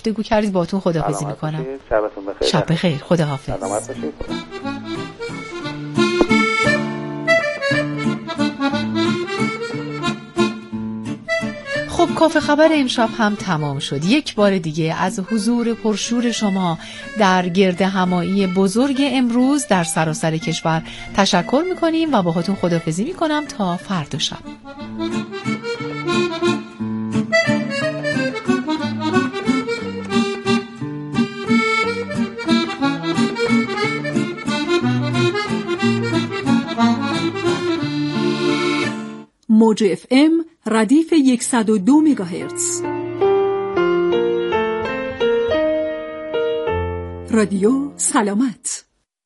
گفتگو کردید. باهاتون خداحافظی میکنم. شبتون بخیر. شب بخیر. خداحافظ. سلامت باشید. خب کافه خبر امشب هم تمام شد. یک بار دیگه از حضور پرشور شما در گرد همایی بزرگ امروز در سراسر کشور تشکر میکنیم و باهاتون خداحافظی میکنم تا فردا شب. موج FM ردیف 102 مگاهرتز. رادیو سلامت.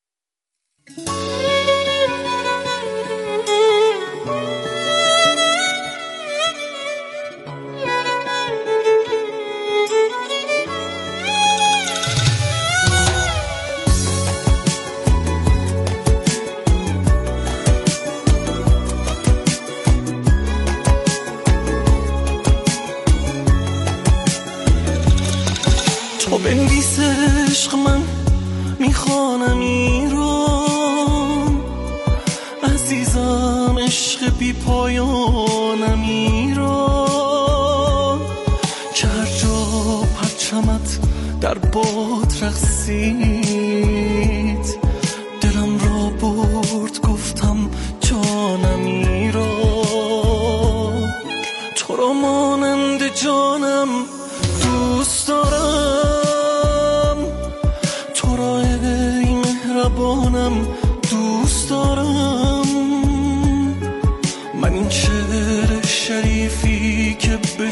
بنویس عشق من میخوانم ایران عزیزم، عشق بی پایانم ایران که هر جا پرچمت در باد رقصید دلم را برد گفتم جانم ایران. تو را مانند جانم دوست دارم، تو را ای مهربانم دوست دارم. من این شعر شریفی که به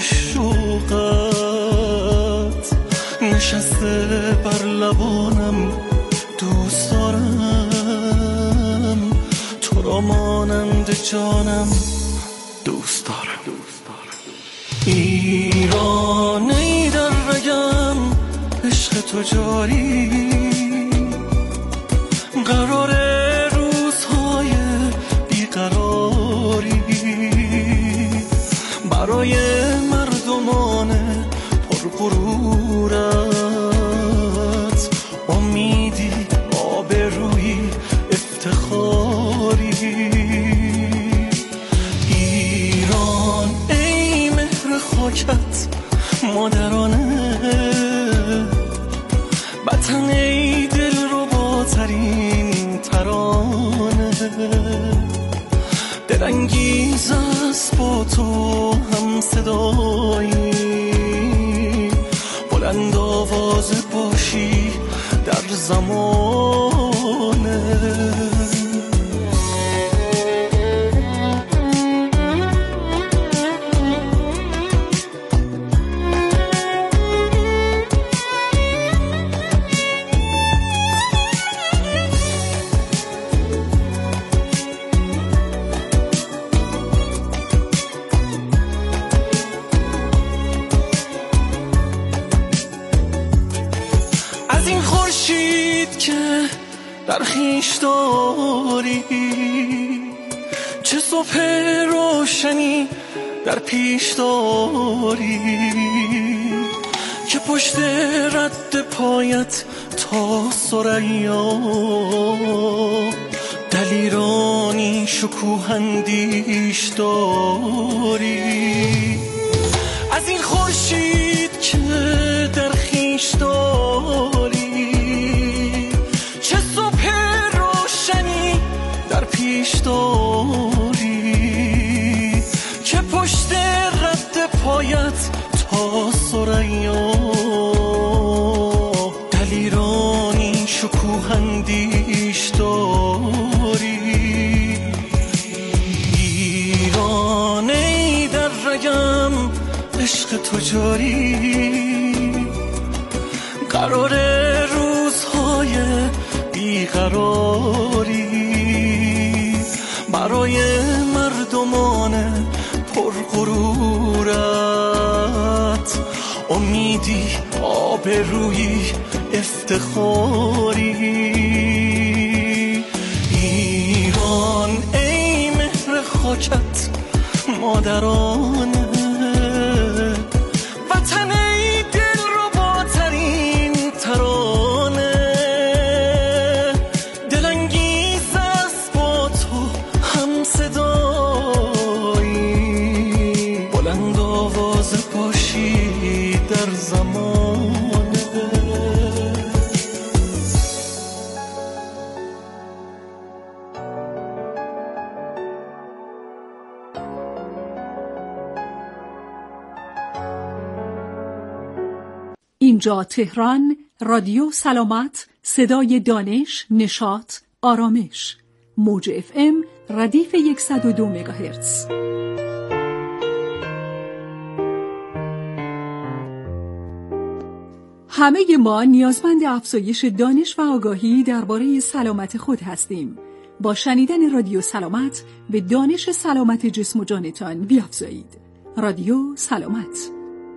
شوقت نشسته بر لبانم دوست دارم. تو را مانند جانم دوست دارم. ایران ای در رگم عشق تو جاری، قرار روزهای بیقراری برای مردمان پرغرورت، امیدی آبرویی افتخاری. ایران ای مهر خاکت مادرانه، وطن ای دل رو با ترین ترانه، دلانگیز است با تو هم صدایی، بلند آواز باشی در زمانه. در خویش داری چه صبح روشنی در پیش داری، که پشت رد پایت تا ثریا دلیرانی شکوهندیش داری. از این خورشید که در خویش داری داری، که پشت رد پایت تا ثریا دلیرانی شکوهندیش داری. ایران ای در رگم عشق تو جاری، قرار روزهای بیقراری برای مردمان پرغرورت، امیدی آبرویی افتخاری. ایران ای مهر خاکت مادرانه، وطن ای دل رو با اینجا تهران، رادیو سلامت، صدای دانش، نشاط، آرامش. موج FM ردیف 102 مگاهرتز. همه ما نیازمند افزایش دانش و آگاهی درباره سلامت خود هستیم. با شنیدن رادیو سلامت به دانش سلامت جسم و جانتان بیافزایید. رادیو سلامت.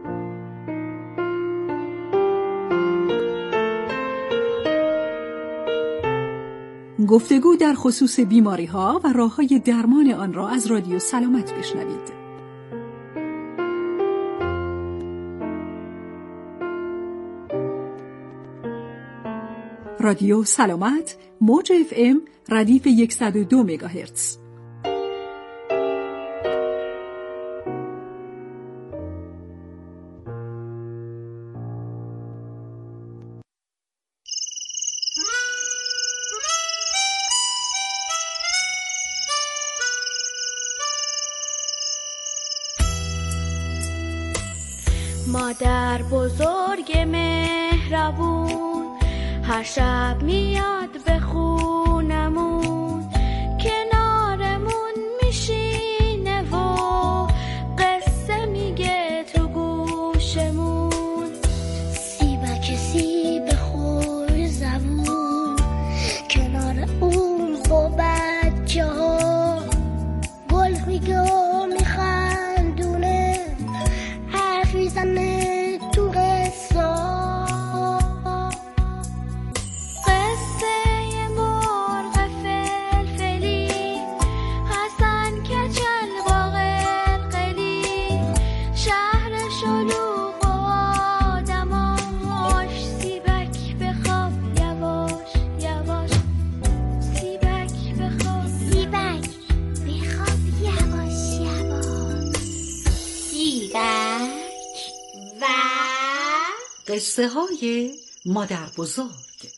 گفتگو در خصوص بیماری‌ها و راه‌های درمان آن را از رادیو سلامت بشنوید. رادیو سلامت، موج FM ردیف 102 مگاهرتز. مادر بزرگ مهربون هر شب میاد به خونمون، کنارمون میشینه و قصه میگه تو گوشمون. سیبک سیب خور زبون کنار اون با بچه ها، گل میگه میخندونه، حرف میزنه تو قصه. قصه های مادر بزرگ.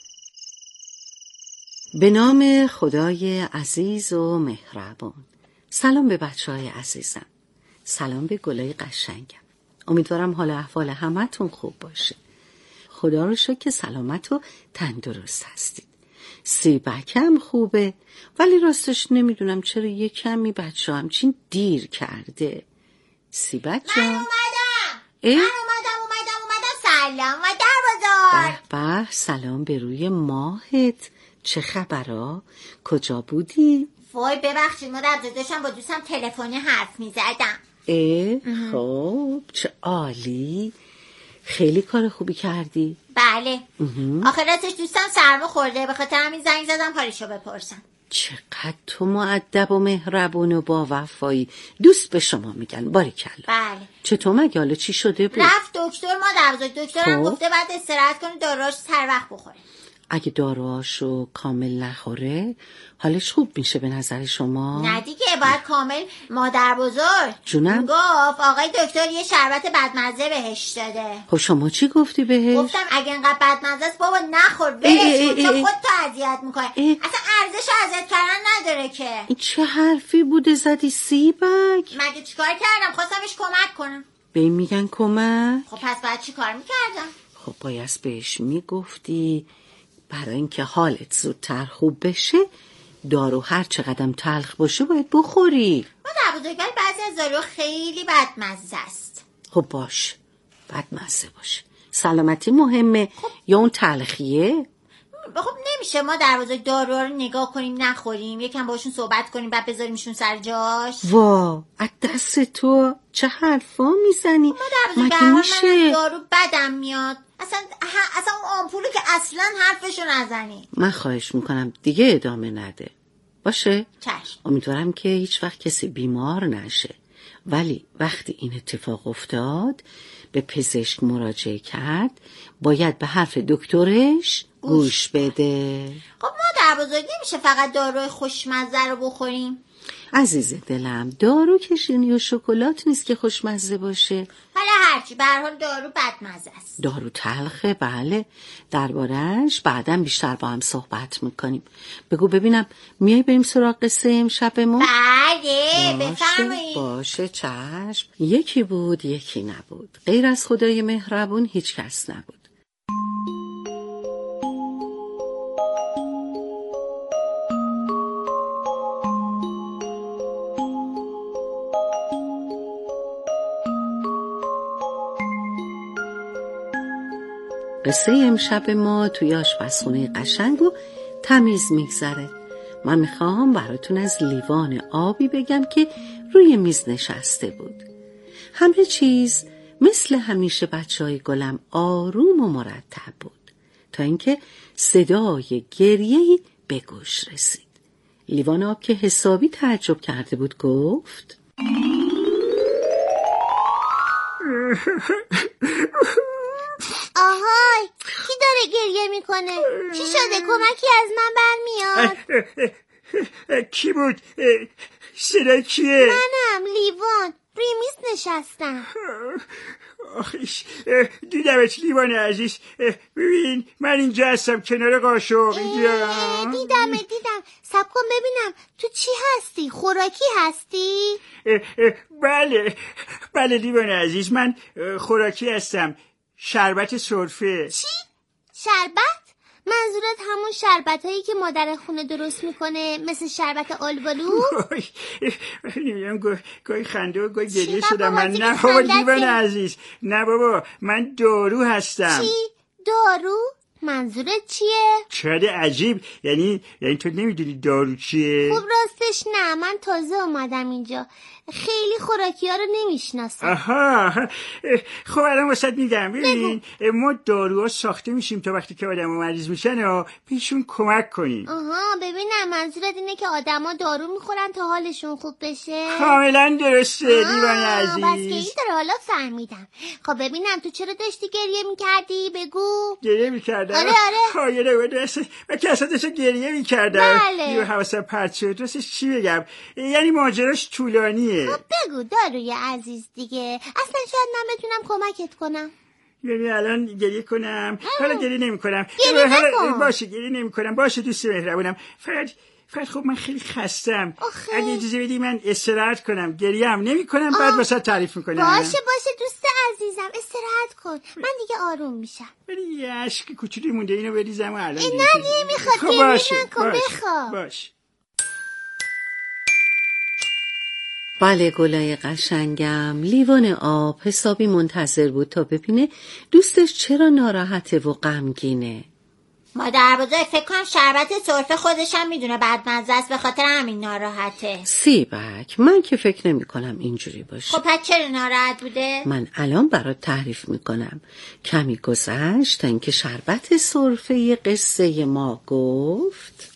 به نام خدای عزیز و مهربان. سلام به بچه‌های عزیزم، سلام به گلای قشنگم. امیدوارم حال احوال همتون خوب باشه. خدا رو شکر که سلامت و تندرست هستید. سیبکم خوبه، ولی راستش نمیدونم چرا یه کمی بچه همچین دیر کرده. سیبک جان، من اومدم سلام مادر بزرگ. به سلام به روی ماهت. چه خبرها؟ کجا بودی؟ وای ببخشید مادر بزرگ، داشتم با دوستم تلفنی حرف میزدم. خب چه عالی، خیلی کار خوبی کردی. بله. آخه راستش دوستم سرما خورده، به خاطر همین زنگ زدم حالشو بپرسم. چقدر تو مؤدب و مهربون و با وفایی. دوست به شما میگن. باریکلا. بله. چطور مگه حالا چی شده بود؟ رفت دکتر مادر بزرگ، دکترم گفته بعد استراحت کنه، داروهاش سر وقت بخوره. اگه داروهاشو کامل نخوره حالش خوب میشه به نظر شما؟ نه دیگه، باید کامل. مادر بزرگ جونم؟ گفت آقای دکتر یه شربت بدمزه بهش داده. خب شما چی گفتی بهش؟ گفتم اگه اینقدر بدمزه است بابا نخور، ولش کن، چون خودتو اذیت میکنه. اصلا ارزش اذیت کردن نداره که. این چه حرفی بوده زدی سیبک؟ مگه چیکار کردم؟ خواستم بهش کمک کنم. به این میگن کمک؟ خب پس باید چیکار میکردم؟ خب باید بهش میگفتی برای اینکه حالت زودتر خوب بشه دارو هر چقدر تلخ باشه باید بخوری. مادر بزرگ بعضی از دارو خیلی بدمزه است. خب باش، بدمزه باشه. سلامتی مهمه یا اون تلخیه؟ خب نمیشه مادر بزرگ داروها رو نگاه کنیم نخوریم، یکم باشون صحبت کنیم بعد بذاریمشون سر جاش؟ وا از دست تو چه حرفا میزنی؟ مگه میشه؟ دارو بدم میاد. اصلا اون آمپولو که اصلا حرفشو نزنی. من خواهش میکنم دیگه ادامه نده. باشه؟ چشم. امیدوارم که هیچ وقت کسی بیمار نشه، ولی وقتی این اتفاق افتاد به پزشک مراجعه کرد باید به حرف دکترش گوش بده. خب مادر بزرگ نمیشه فقط داروی خوشمزه رو بخوریم؟ عزیز دلم دارو که شیرینی و شکلات نیست که خوشمزه باشه. حالا هرچی، به هر حال دارو بدمزه است. دارو تلخه، بله. درباره‌اش بعداً بیشتر با هم صحبت میکنیم. بگو ببینم میای بریم سراغ قصه امشبمون؟ بله بفرمایید. باشه چشم. یکی بود یکی نبود، غیر از خدای مهربون هیچ کس نبود. قصه امشب ما توی آشپزخونه قشنگ و تمیز میگذره. من میخوام براتون از لیوان آبی بگم که روی میز نشسته بود. همه چیز مثل همیشه بچهای گلم آروم و مرتب بود تا اینکه صدای گریه‌ای به گوش رسید. لیوان آب که حسابی تعجب کرده بود گفت: آهای، کی داره گریه میکنه؟ چی شده؟ کمکی از من برمیاد؟ کی بود؟ صدای کیه؟ منم، لیوان. روی میز نشستم. آخیش، دیدمت لیوان عزیز. ببین من اینجا هستم کنار قاشق اینجا. دیدم. صبر کن ببینم تو چی هستی؟ خوراکی هستی؟ بله لیوان عزیز، من خوراکی هستم. شربت سرفه. چی؟ شربت؟ منظورت همون شربت هایی که مادر خونه درست میکنه مثل شربت آلبالو؟ نمیدونم، گاهی خنده و گاهی گریه شدم. من نه بابا لیوان عزیز، نه بابا، من دارو هستم. چی؟ دارو؟ منظورت چیه؟ چقدر عجیب. یعنی تو نمیدونی دارو چیه؟ خب راستش نه، من تازه اومدم اینجا، خیلی خوراکی ها رو نمیشناسم. آها، خب الان واسط میگم. ببین ما داروها ساخته میشیم تا وقتی که آدم مریض میشن و پیشون کمک کنیم. آها، ببینم منظورت اینه که آدما دارو میخورن تا حالشون خوب بشه؟ کاملا درسته لیوان عزیز. بس که این داره، حالا فهمیدم. خب ببینم تو چرا داشتی گریه میکردی؟ بگو. گریه میکردم؟ آره. خایره درسته، من که اصلا داشتم گریه میکردم. بله. یه حواسم پرت شد. راستش چی بگم، یعنی ماجراش طولانیه. خب بگو داروی عزیز دیگه، اصلا شاید من بتونم کمکت کنم. یعنی الان گریه کنم؟ حالا گریه نمی کنم. باشه گریه نمی کنم. باشه دوست مهربونم. فقط خب من خیلی خستم. اگه اجازه بدی من استراحت کنم. گریه هم نمی کنم. بعد واسه تعریف میکنم. باشه دوست عزیزم، استراحت کن. من دیگه آروم میشم. ولی یه عشق کوچولی مونده، اینو بریزم و الان نه نمیخواد. گریه نکن، بخواب. باشه. بله گلای قشنگم، لیوان آب حسابی منتظر بود تا ببینه دوستش چرا ناراحته و غمگینه. مادر بزرگ فکر کنم شربت سرفه خودشم میدونه بدمزه است، به خاطر همین ناراحته. سیبک، من که فکر نمی کنم اینجوری باشه. خب پس چرا ناراحت بوده؟ من الان برات تعریف میکنم. کمی گذشت تا اینکه شربت سرفه قصه ما گفت: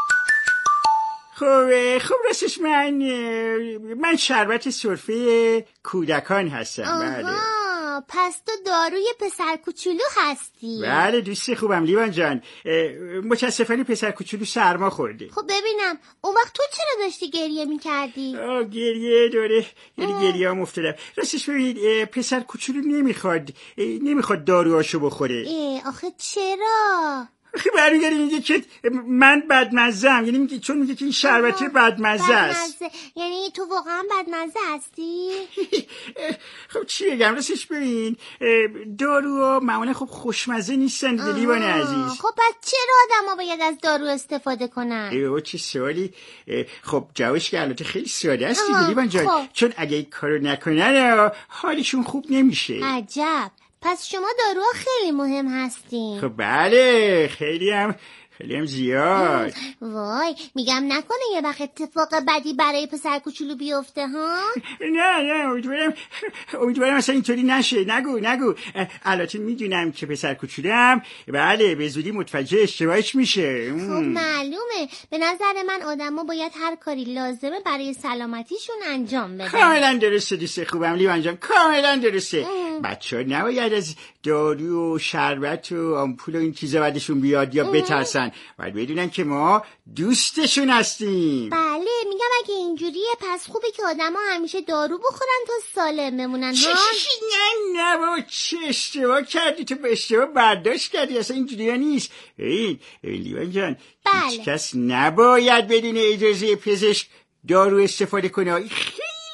خب راستش من شربت سرفه کودکان هستم. بله. پس تو داروی پسر کوچولو هستی؟ بله دوست خوبم لیوان جان. متاسفانه پسر کوچولو سرما خورده. خب ببینم اون وقت تو چرا داشتی گریه میکردی؟ گریه دوره، یعنی گریه هم افتادم. راستش ببینید پسر کوچولو نمیخواد داروهاشو بخوره. آخه چرا؟ برمیگردی میگه که من بدمزه‌ام، یعنی میگه چون میگه که این شربت بدمزه است. یعنی تو واقعا بدمزه هستی؟ خب چی بگم، راستش ببین داروها معمولا خب خوشمزه نیستن دیگه لیوان عزیز. خب پس چرا آدم‌ها باید از دارو استفاده کنن؟ چه سوالی. خب جوابش که البته خیلی ساده است دیگه لیوان جان. چون اگه این کارو نکنن حالشون خوب نمیشه. عجب، پس شما داروها خیلی مهم هستین. خب بله، خیلی هم زیاد. وای، میگم نکنه یه وقت اتفاق بدی برای پسر کوچولو بیفته ها؟ نه امیدوارم اصلا اینطوری نشه. نگو. البته میدونم که پسر کوچولوام بله به زودی متوجه اشتباهش میشه. خب معلومه. به نظر من آدما باید هر کاری لازمه برای سلامتیشون انجام بدن. کاملا درسته دوست خوبم لیوان جان، کاملا درسته. بچه‌ها نباید از دارو و شربت و آمپول و این چیزا بعدشون بیاد یا بترسن. باید بدونن که ما دوستشون هستیم. بله میگم اگه اینجوریه پس خوبه که آدم ها همیشه دارو بخورن تا سالم بمونن. نه بابا چه اشتباه کردی، تو به اشتباه برداشت کردی، اصلا اینجوری نیست. لیوان جان هیچ کس نباید بدون اجازه پزشک دارو استفاده کنه. خیلی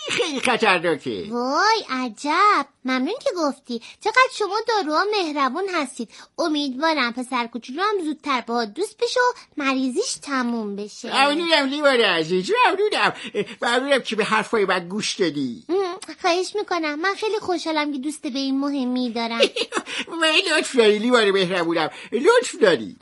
خیلی خطرناکه. وای عجب، ممنون که گفتی. چقدر شما داروها مهربون هستید. امیدوارم پسر کوچولو هم زودتر با دوست بشه و مریضیش تموم بشه. ممنونم لیوان عزیز، ممنونم که به حرفای من گوش دادی. خواهش میکنم، من خیلی خوشحالم که دوست به این مهمی دارم. من لطف داری لیوان مهربونم، لطف داری.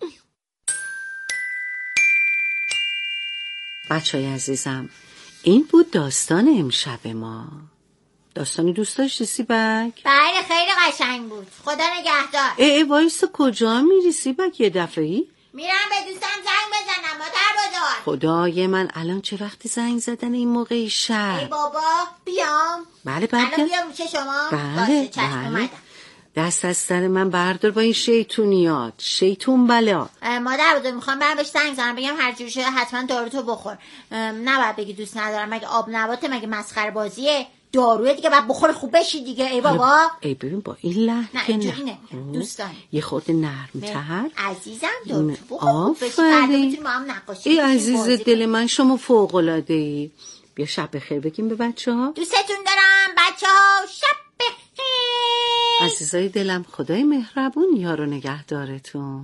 بچه‌های عزیزم، این بود داستان امشب ما. داستانی دوست داشتی سیبک؟ بله خیلی قشنگ بود. خدا نگهدار. وایسا کجا میری سیبک؟ یه دفعه‌ای میرم به دوستم زنگ بزنم مادر بزرگ. خدای من، الان چه وقتی زنگ زدن این موقع شب؟ ای بابا بیام. بله الان بیام چه شما؟ بله اومدم. دست از سر من بردار با این شیطونیات، شیطون بلا. مادر بزرگ میخوام برم بهش زنگ بزنم بگم هر جور شده حتما داروتو بخور. نباید بگی دوست ندارم، مگه آب نباته؟ مگه مسخره بازیه؟ داروی دیگه بعد بخور خوب بشی دیگه. ای بابا ای ببین با این لحن نه اینجوری نه دوستان، یه خورده نرم‌تر. عزیزم داروتو بخور خوب بشی، فردا میتونیم با هم نقاشی ای عزیز دل من، شما فوق‌العاده‌ای. بیا شب بخیر بگیم به بچه‌ها. دوستتون دارم بچه‌ها، شب بخیر. عزیزای دلم، خدای مهربون یار و نگهدارتون.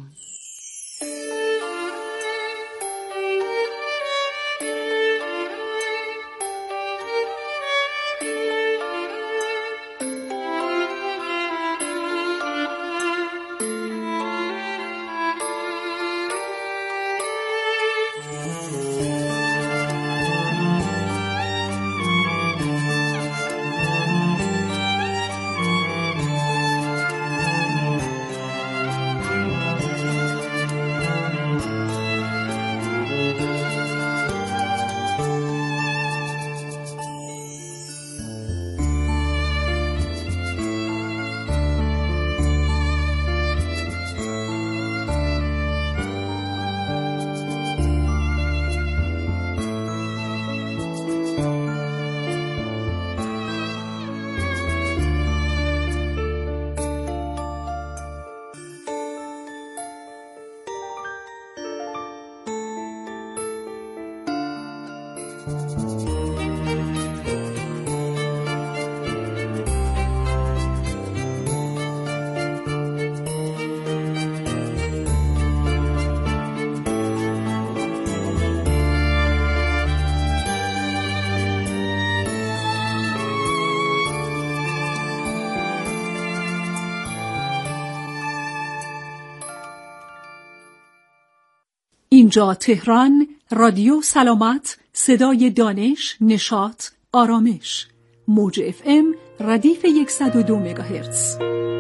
اینجا تهران، رادیو سلامت، صدای دانش، نشاط، آرامش. موج FM ردیف 102 مگاهرتز.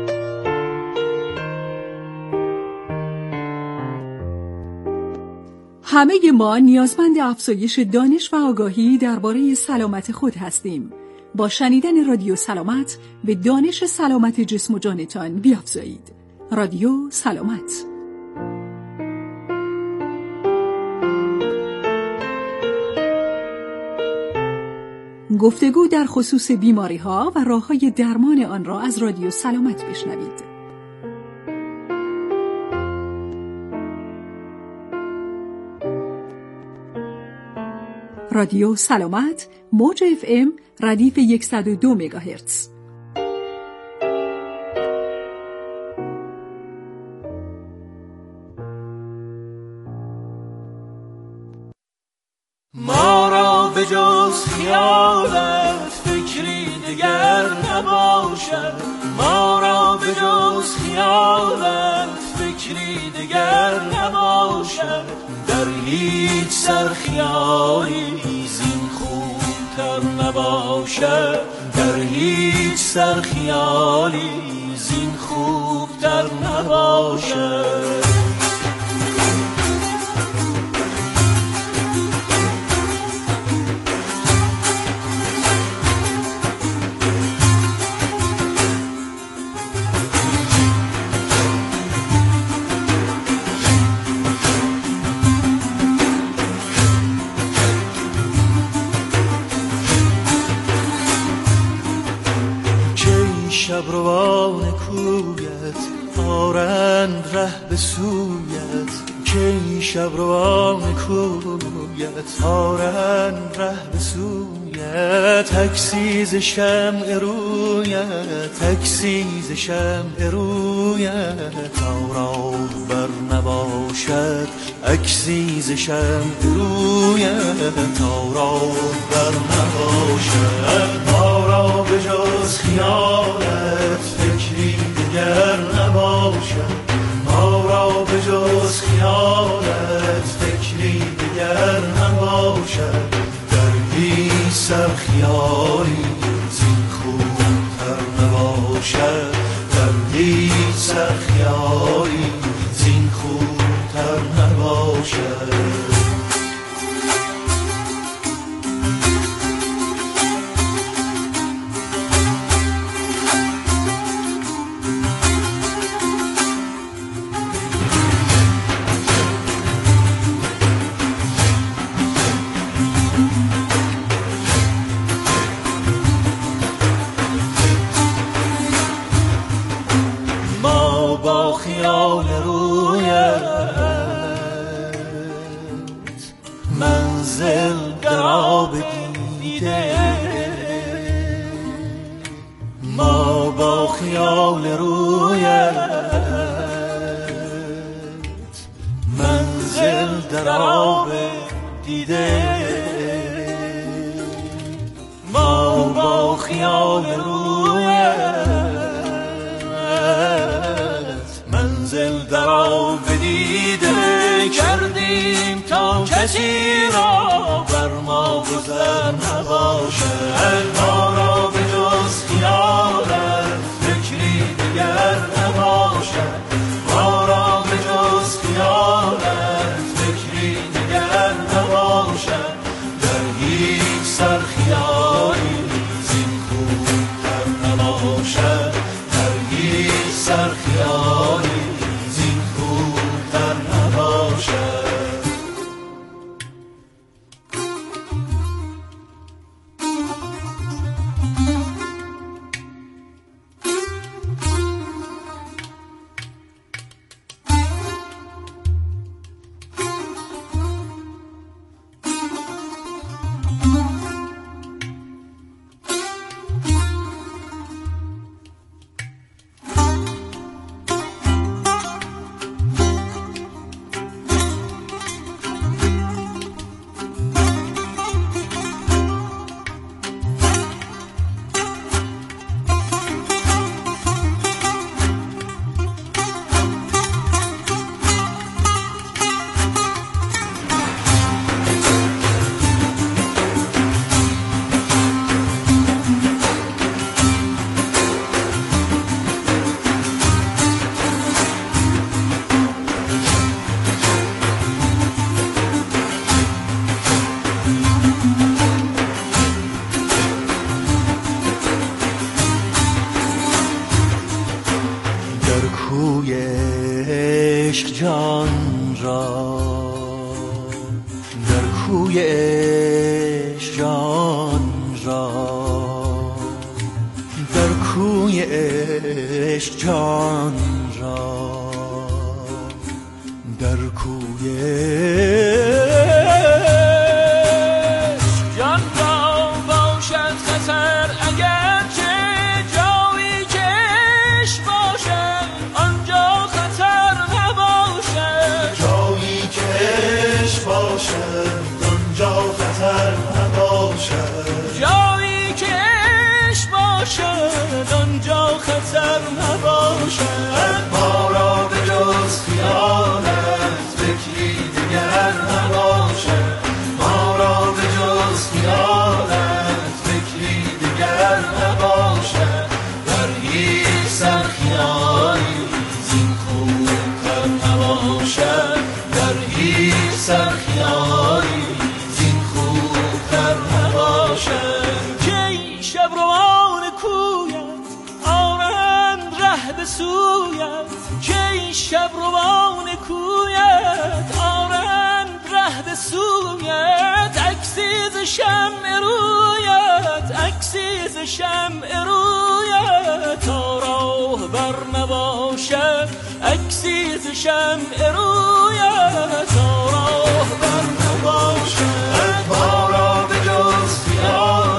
همه ما نیازمند افزایش دانش و آگاهی درباره سلامت خود هستیم. با شنیدن رادیو سلامت به دانش سلامت جسم و جانتان بیافزایید. رادیو سلامت. گفتگو در خصوص بیماری‌ها و راه‌های درمان آن را از رادیو سلامت بشنوید. رادیو سلامت، موج FM ردیف 102 مگاهرتز. ما را به جز خیالت فکری دگر نباشد، ما را به جز خیالت فکری دگر نباشد، در هیچ سر خیالی زین خوبتر نباشد، در هیچ سر خیالی زین خوبتر نباشد. شبروان کویت آرند ره به سویت، که این شبروان کویت آرند ره به سویت. رویت عکسیز شمع رویت عکسیز شمع رویت تا راه بر نباشد عکسیز شمع رویت تا راه بر نباشد ما را به جز خیالت فکری دیگر نباشد ما را به جز خیالت فکری دیگر نباشد سر خیالی زین خوبتر نباشد دردی سر خیالی زین خوبتر نباشد خیال رویت منزل در آب دیده ما با خیال رویت منزل در آب دیده ما با خیال رویت منزل در آب دیده کردیم تا کسی را بر ما گذر نباشد ما را به جز خیالت فکری دیگر نباشد ما را به جز خیالت فکری دیگر نباشد در هیچ سر خیالی زین خوبتر نباشد در هیچ سر خیالی جان را در کوی عشق جان را در کوی عشق جان را در کوی عشق جان را باشد خطر اگر چه جایی که عشق باشد آنجا خطر نباشد جایی که عشق باشد آنجا خطر نباشد جایی که عشق باشد آنجا خطر نباشد ما را به جز خیالت فکری دیگر نباشد ما را به جز خیالت فکری دیگر نباشد در هیچ سر خیالی زین خوبتر نباشد در هیچ سر خیالی زین خوبتر نباشد که شب روان کویت آرند ره به سویت که شب روان کویت آرند ره به سویت عکسیز شمع رویت عکسیز شمع رویت تا راه بر نباشد عکسیز شمع رویت تا راه بر نباشد ما را به جز خیال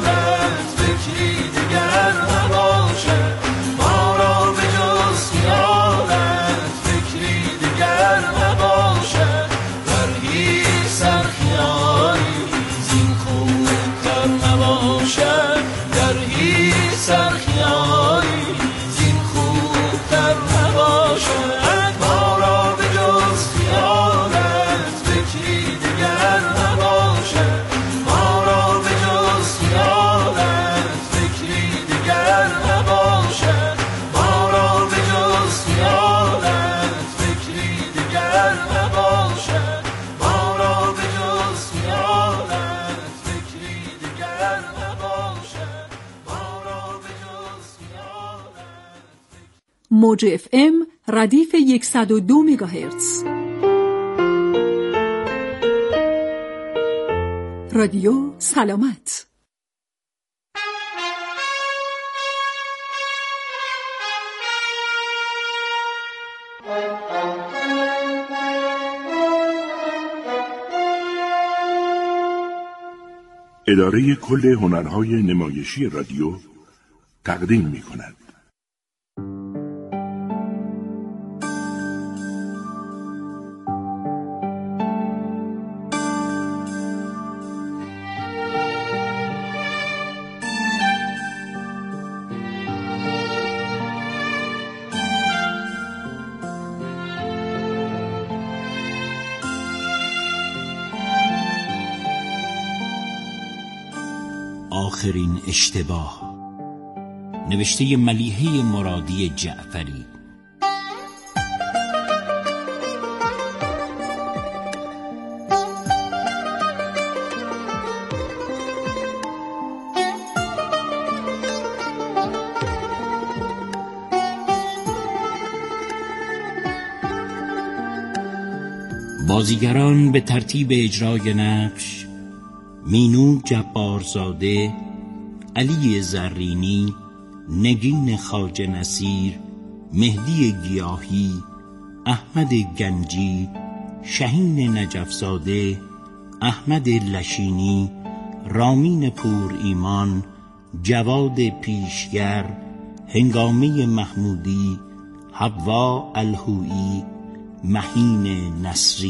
موج FM ردیف 102 مگاهرتز. رادیو سلامت. اداره کل هنرهای نمایشی رادیو تقدیم می‌کند. آخرین اشتباه، نوشته ملیحه مرادی جعفری. بازیگران به ترتیب اجرای نقش: مینو جبارزاده، علی زرینی، نگین خواجه نصیر، مهدی گیاهی، احمد گنجی، شهین نجفزاده، احمد لشینی، رامین پور ایمان، جواد پیشگر، هنگامه محمودی، حوا الهویی، مهین نصری.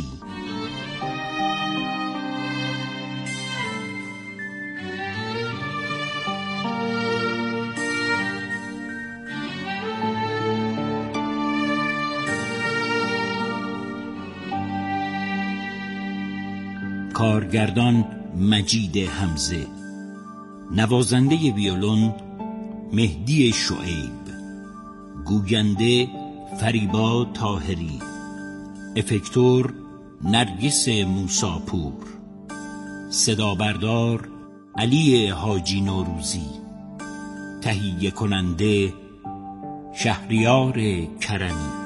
کارگردان مجید حمزه، نوازنده ویولون مهدی شعیب، گوینده فریبا طاهری، افکتور نرگس موساپور، صدابردار علی حاجی نوروزی، تهیه کننده شهریار کرمی.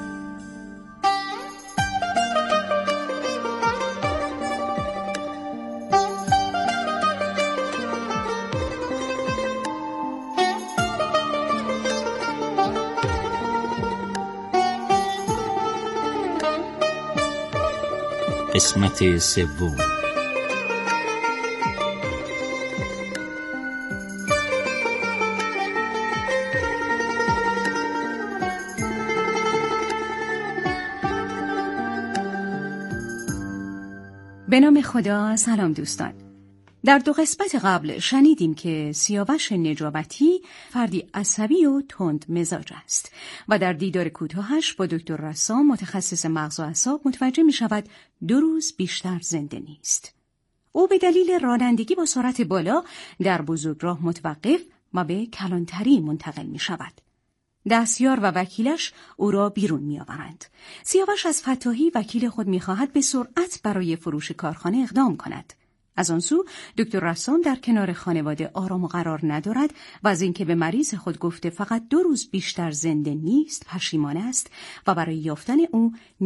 قسمت سوم. به نام خدا. سلام دوستان. در 2 قسمت قبل شنیدیم که سیاوش نجابتی فردی عصبی و تند مزاج است و در دیدار کوتاهش با دکتر رسام متخصص مغز و اعصاب متوجه می شود 2 روز بیشتر زنده نیست. او به دلیل رانندگی با سرعت بالا در بزرگراه متوقف و به کلانتری منتقل می شود. دستیار و وکیلش او را بیرون می آورند. سیاوش از فتاحی وکیل خود می خواهد به سرعت برای فروش کارخانه اقدام کند. از آن سو دکتر رسام در کنار خانواده آرام و قرار ندارد و از اینکه به مریض خود گفته فقط 2 روز بیشتر زنده نیست پشیمان است و برای یافتن او